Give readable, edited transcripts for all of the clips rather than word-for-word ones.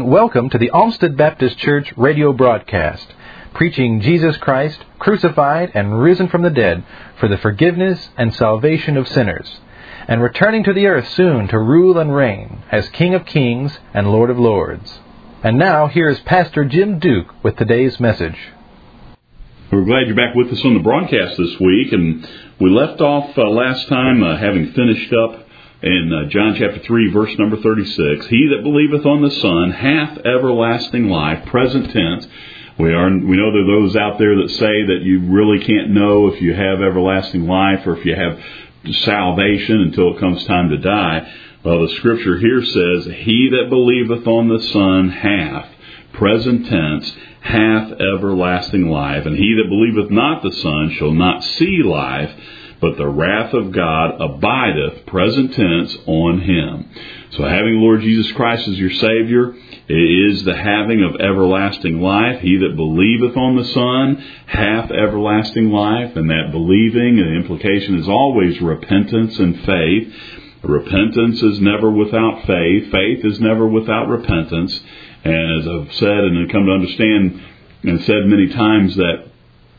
and welcome to the Olmsted Baptist Church radio broadcast, preaching Jesus Christ, crucified and risen from the dead for the forgiveness and salvation of sinners, and returning to the earth soon to rule and reign as King of Kings and Lord of Lords. And now, here's Pastor Jim Duke with today's message. We're glad you're back with us on the broadcast this week, and we left off last time having finished up in John chapter 3, verse number 36. He that believeth on the Son hath everlasting life, present tense. We know there are those out there that say that you really can't know if you have everlasting life or if you have salvation until it comes time to die. Well, the scripture here says, he that believeth on the Son hath, present tense, hath everlasting life. And he that believeth not the Son shall not see life, but the wrath of God abideth, present tense, on him. So having the Lord Jesus Christ as your Savior is the having of everlasting life. He that believeth on the Son hath everlasting life. And that believing, the implication is always repentance and faith. Repentance is never without faith. Faith is never without repentance. And as I've said and come to understand and said many times that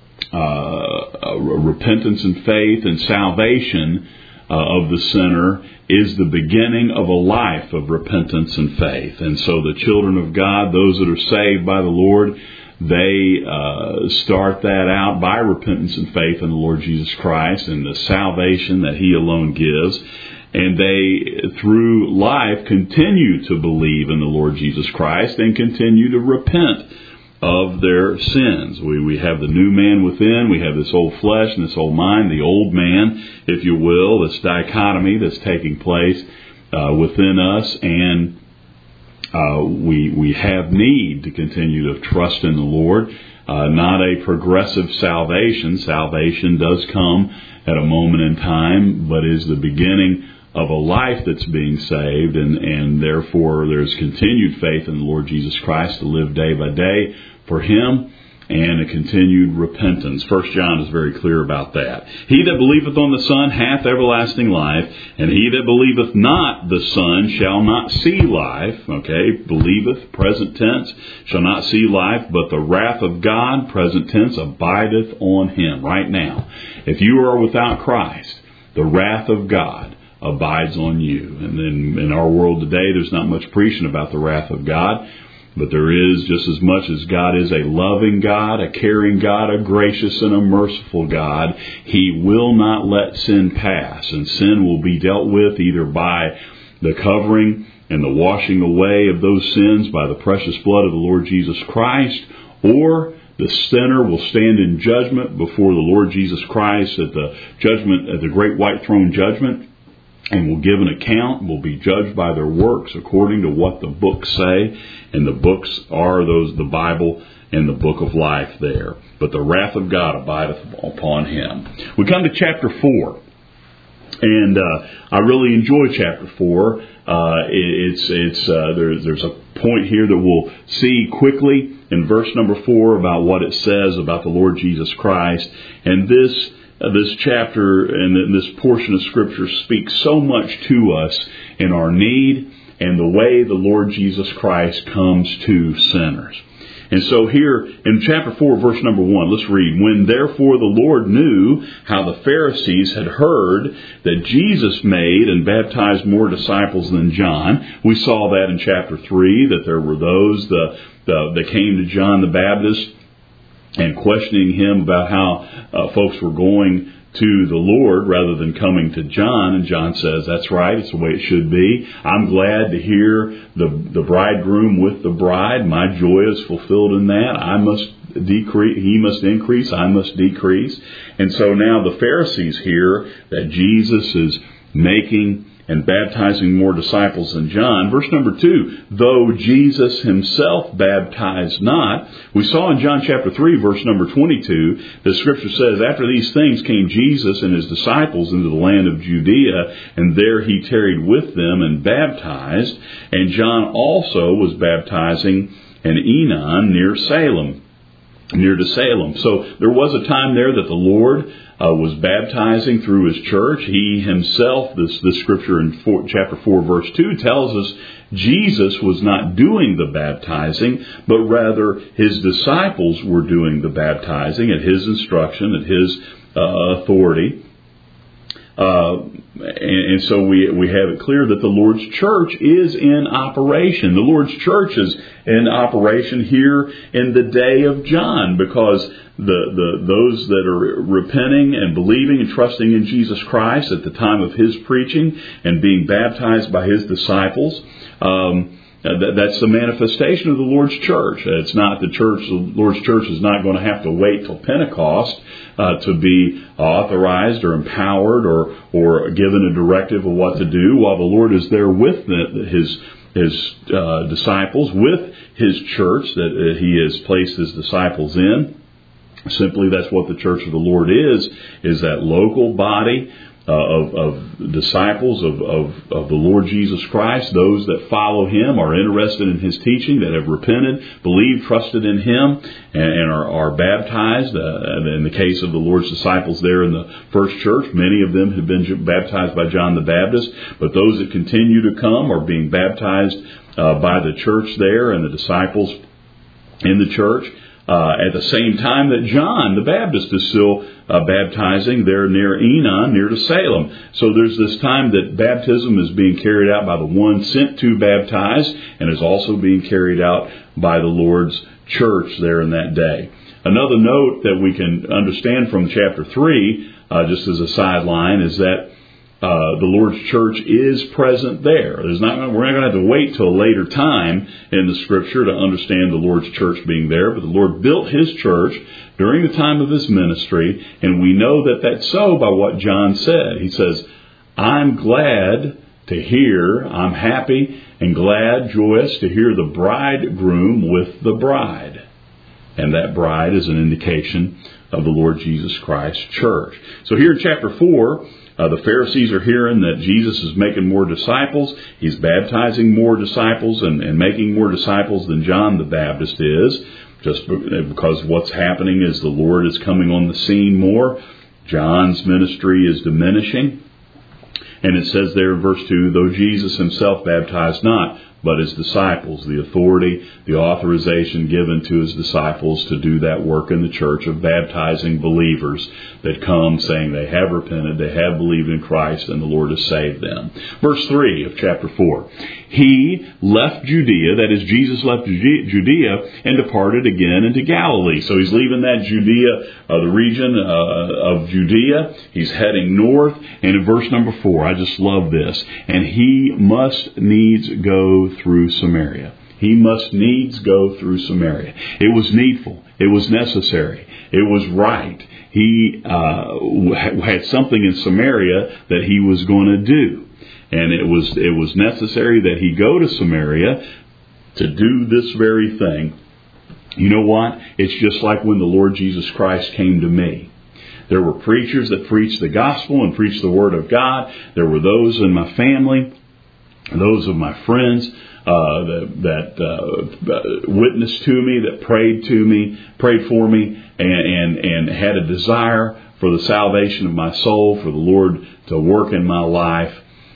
repentance and faith and salvation of the sinner is the beginning of a life of repentance and faith. And so the children of God, those that are saved by the Lord, they start that out by repentance and faith in the Lord Jesus Christ and the salvation that He alone gives. And they, through life, continue to believe in the Lord Jesus Christ and continue to repent of their sins. We have the new man within. We have this old flesh and this old mind, the old man, if you will, this dichotomy that's taking place within us. And we have need to continue to trust in the Lord. Not a progressive salvation. Salvation does come at a moment in time, but is the beginning of a life that's being saved, and therefore there's continued faith in the Lord Jesus Christ to live day by day for Him, and a continued repentance. 1 John is very clear about that. He that believeth on the Son hath everlasting life, and he that believeth not the Son shall not see life. Okay, believeth, present tense, shall not see life, but the wrath of God, present tense, abideth on him. Right now, if you are without Christ, the wrath of God abides on you. And then in our world today, there's not much preaching about the wrath of God, but there is, just as much as God is a loving God, a caring God, a gracious and a merciful God. He will not let sin pass, and sin will be dealt with either by the covering and the washing away of those sins by the precious blood of the Lord Jesus Christ, or the sinner will stand in judgment before the Lord Jesus Christ at the great white throne judgment, and will give an account, will be judged by their works according to what the books say. And the books are the Bible and the book of life there. But the wrath of God abideth upon him. We come to chapter 4. And I really enjoy chapter 4. There's a point here that we'll see quickly in verse number 4 about what it says about the Lord Jesus Christ. And this chapter and this portion of Scripture speaks so much to us in our need and the way the Lord Jesus Christ comes to sinners. And so here in chapter 4, verse number 1, let's read. When therefore the Lord knew how the Pharisees had heard that Jesus made and baptized more disciples than John. We saw that in chapter 3, that there were those that came to John the Baptist and questioning him about how folks were going to the Lord rather than coming to John. And John says, that's right, it's the way it should be. I'm glad to hear the bridegroom with the bride. My joy is fulfilled in that. I must decrease, he must increase, I must decrease. And so now the Pharisees hear that Jesus is making and baptizing more disciples than John. Verse number 2, though Jesus himself baptized not. We saw in John chapter 3, verse number 22, the Scripture says, after these things came Jesus and his disciples into the land of Judea, and there he tarried with them and baptized. And John also was baptizing in Enon near Salem. near to Salem. So there was a time there that the Lord was baptizing through His church. He Himself, this scripture in chapter 4, verse 2, tells us Jesus was not doing the baptizing, but rather His disciples were doing the baptizing at His instruction, at His authority. And so we have it clear that the Lord's church is in operation. The Lord's church is in operation here in the day of John, because those that are repenting and believing and trusting in Jesus Christ at the time of His preaching and being baptized by His disciples, that's the manifestation of the Lord's church. It's not the church. The Lord's church is not going to have to wait till Pentecost to be authorized or empowered or given a directive of what to do, while the Lord is there with His disciples, with His church that He has placed His disciples in. Simply, that's what the church of the Lord is that local body of disciples of the Lord Jesus Christ. Those that follow Him, are interested in His teaching, that have repented, believed, trusted in Him, and are baptized. In the case of the Lord's disciples there in the first church, many of them have been baptized by John the Baptist, but those that continue to come are being baptized by the church there and the disciples in the church. At the same time that John the Baptist is still baptizing there near Enon, near to Salem. So there's this time that baptism is being carried out by the one sent to baptize, and is also being carried out by the Lord's church there in that day. Another note that we can understand from chapter 3, just as a sideline, is that the Lord's church is present there. We're not going to have to wait till a later time in the Scripture to understand the Lord's church being there. But the Lord built His church during the time of His ministry, and we know that that's so by what John said. He says, I'm glad to hear, I'm happy and glad, joyous to hear the bridegroom with the bride. And that bride is an indication of the Lord Jesus Christ's church. So here in chapter 4, the Pharisees are hearing that Jesus is making more disciples. He's baptizing more disciples and making more disciples than John the Baptist is. Just because what's happening is the Lord is coming on the scene more. John's ministry is diminishing. And it says there in verse 2, though Jesus Himself baptized not, but His disciples, the authority, the authorization given to His disciples to do that work in the church of baptizing believers that come saying they have repented, they have believed in Christ, and the Lord has saved them. Verse 3 of chapter 4. He left Judea, that is, Jesus left Judea and departed again into Galilee. So He's leaving that Judea, the region of Judea. He's heading north. And in verse number 4, I just love this. And He must needs go through Samaria. He must needs go through Samaria. It was needful. It was necessary. It was right. He had something in Samaria that He was going to do. And it was necessary that He go to Samaria to do this very thing. You know what? It's just like when the Lord Jesus Christ came to me. There were preachers that preached the gospel and preached the Word of God. There were those in my family, those of my friends that witnessed to me, that prayed for me, and had a desire for the salvation of my soul, for the Lord to work in my life.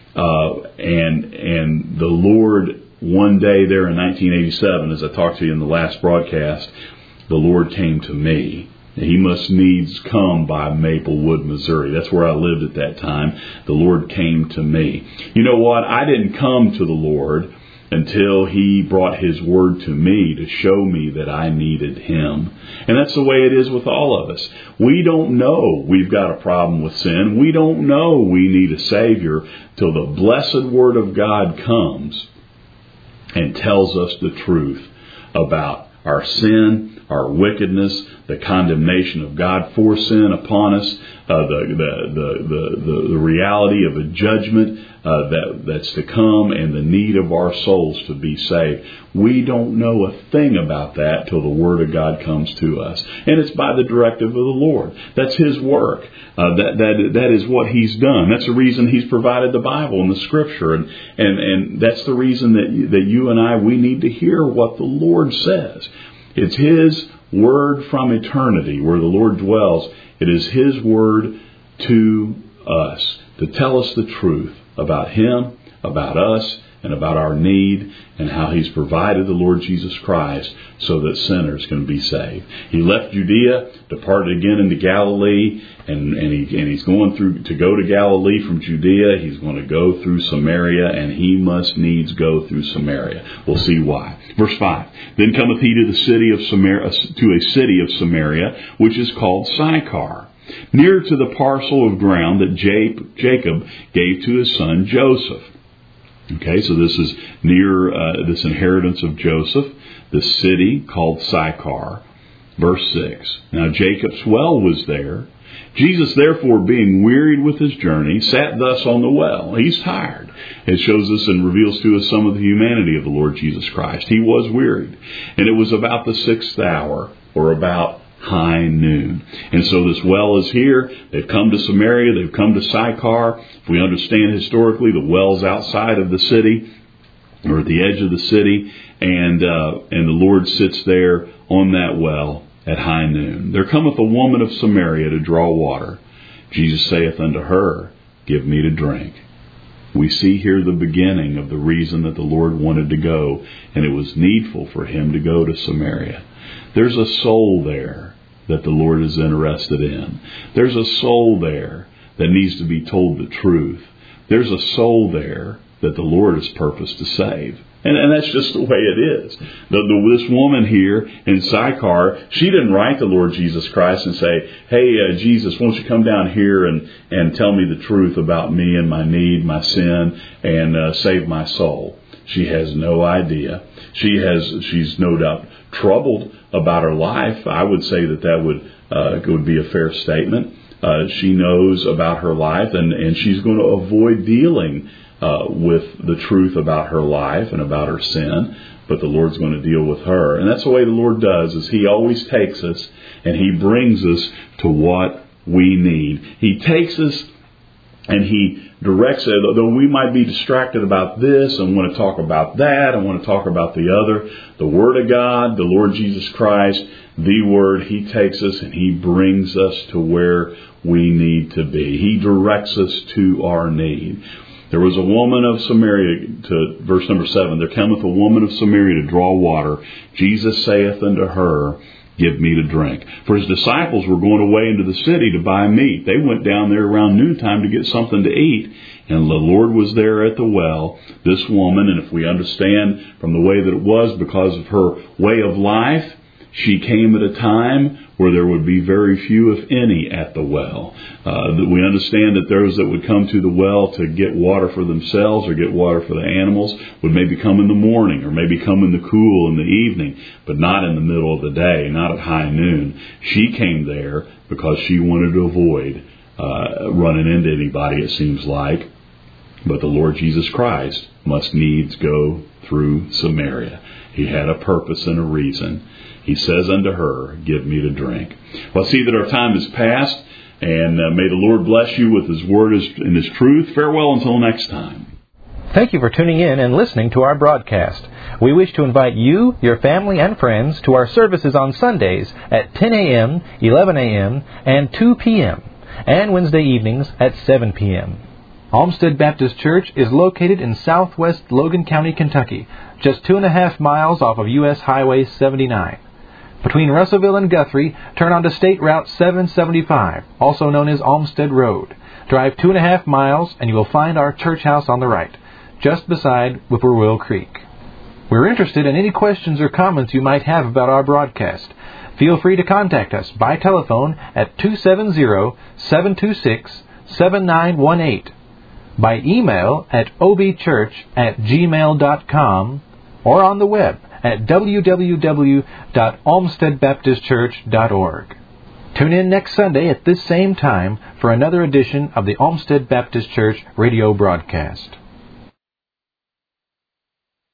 And the Lord, one day there in 1987, as I talked to you in the last broadcast, the Lord came to me. He must needs come by Maplewood, Missouri. That's where I lived at that time. The Lord came to me. You know what? I didn't come to the Lord until He brought His word to me to show me that I needed Him. And that's the way it is with all of us. We don't know we've got a problem with sin. We don't know we need a Savior till the blessed Word of God comes and tells us the truth about our sin, our wickedness, the condemnation of God for sin upon us, the reality of a judgment that's to come, and the need of our souls to be saved. We don't know a thing about that till the Word of God comes to us, and it's by the directive of the Lord. That's His work. That is what He's done. That's the reason He's provided the Bible and the Scripture, and that's the reason that you and I, we need to hear what the Lord says. It's His word from eternity where the Lord dwells. It is His word to us to tell us the truth about Him, about us, and about our need, and how He's provided the Lord Jesus Christ so that sinners can be saved. He left Judea, departed again into Galilee, and He's going to go to Galilee from Judea. He's going to go through Samaria, and He must needs go through Samaria. We'll see why. Verse 5, Then cometh he to the city of Samaria, to a city of Samaria, which is called Sychar, near to the parcel of ground that Jacob gave to his son Joseph. Okay, so this is near this inheritance of Joseph, the city called Sychar. Verse 6, Now Jacob's well was there. Jesus, therefore, being wearied with his journey, sat thus on the well. He's tired. It shows us and reveals to us some of the humanity of the Lord Jesus Christ. He was wearied. And it was about the 6th hour, or about high noon. And so this well is here. They've come to Samaria. They've come to Sychar. If we understand historically, the well's outside of the city, or at the edge of the city, and the Lord sits there on that well at high noon. There cometh a woman of Samaria to draw water. Jesus saith unto her, Give me to drink. We see here the beginning of the reason that the Lord wanted to go, and it was needful for Him to go to Samaria. There's a soul there that the Lord is interested in. There's a soul there that needs to be told the truth. There's a soul there that the Lord has purposed to save. And that's just the way it is. This woman here in Sychar, she didn't write the Lord Jesus Christ and say, Hey, Jesus, won't you come down here and tell me the truth about me and my need, my sin, and save my soul. She has no idea. She's no doubt troubled about her life. I would say that would be a fair statement. She knows about her life, and she's going to avoid dealing with the truth about her life and about her sin, but the Lord's going to deal with her. And that's the way the Lord does, is He always takes us and He brings us to what we need. He takes us and He directs it, though we might be distracted about this and want to talk about that and want to talk about the other. The Word of God, the Lord Jesus Christ, the Word, He takes us and He brings us to where we need to be. He directs us to our need. There was a woman of Samaria, to verse number 7, There cometh a woman of Samaria to draw water. Jesus saith unto her, Give me to drink. For His disciples were going away into the city to buy meat. They went down there around noontime to get something to eat. And the Lord was there at the well. This woman, and if we understand from the way that it was because of her way of life, she came at a time where there would be very few, if any, at the well. We understand that those that would come to the well to get water for themselves or get water for the animals would maybe come in the morning or maybe come in the cool in the evening, but not in the middle of the day, not at high noon. She came there because she wanted to avoid running into anybody, it seems like. But the Lord Jesus Christ must needs go through Samaria. He had a purpose and a reason. He says unto her, Give me to drink. Well, I see that our time is past, and may the Lord bless you with His Word and His truth. Farewell until next time. Thank you for tuning in and listening to our broadcast. We wish to invite you, your family, and friends to our services on Sundays at 10 a.m., 11 a.m., and 2 p.m., and Wednesday evenings at 7 p.m. Olmsted Baptist Church is located in southwest Logan County, Kentucky, just 2.5 miles off of U.S. Highway 79. Between Russellville and Guthrie, turn onto State Route 775, also known as Olmsted Road. Drive 2.5 miles and you will find our church house on the right, just beside Whippoorwill Creek. We're interested in any questions or comments you might have about our broadcast. Feel free to contact us by telephone at 270-726-7918, by email at obchurch@gmail.com, or on the web at www.olmstedbaptistchurch.org. Tune in next Sunday at this same time for another edition of the Olmsted Baptist Church radio broadcast.